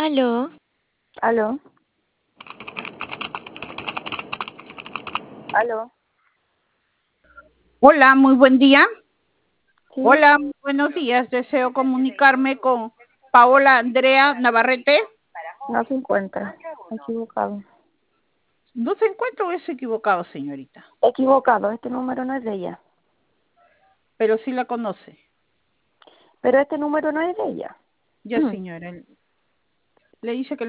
Aló, Aló, aló. Hola, muy buen día. Sí, Hola, muy buenos días. Deseo comunicarme con Paola Andrea Navarrete. no se encuentra. Equivocado. No se encuentra o es equivocado, señorita, Equivocado, este número no es de ella. pero sí la conoce. Pero este número no es de ella. Ya, señora. Le dice que